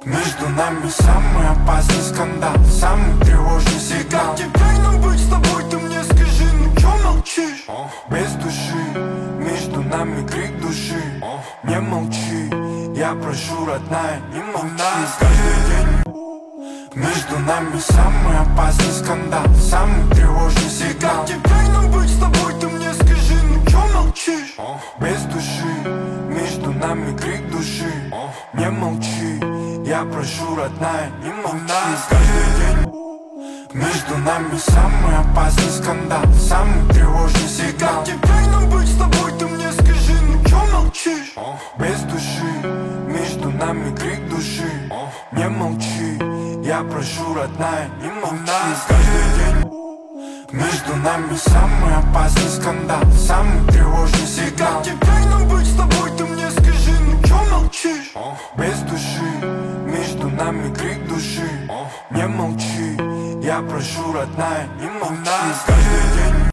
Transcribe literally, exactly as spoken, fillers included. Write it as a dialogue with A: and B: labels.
A: Между нами самый опасный скандал, самый тревожный сигнал.
B: Как теперь нам быть с тобой, ты мне скажи, ну чё молчишь?
A: Без души, между нами крик души. Не молчи, я прошу, родная, не молчи. Каждый день между нами самый опасный скандал, самый тревожный сигнал.
B: Как теперь нам быть с тобой, ты мне скажи, ну чё молчишь?
A: Без души, между нами крик души. Не молчи, я прошу, родная, не молчи. Каждый день между нами самый опасный скандал, самый тревожный сигнал.
B: Как теперь нам быть с тобой, ты мне скажи, ну чё молчишь?
A: Без души, между нами крик души. Не молчи, я прошу, родная, не молчи. Каждый день между нами самый опасный скандал, самый тревожный сигнал.
B: Как теперь нам быть с тобой, ты мне скажи, ну чё молчишь?
A: Без души, между нами крик души. Не молчи, я прошу, родная, не молчи. Каждый день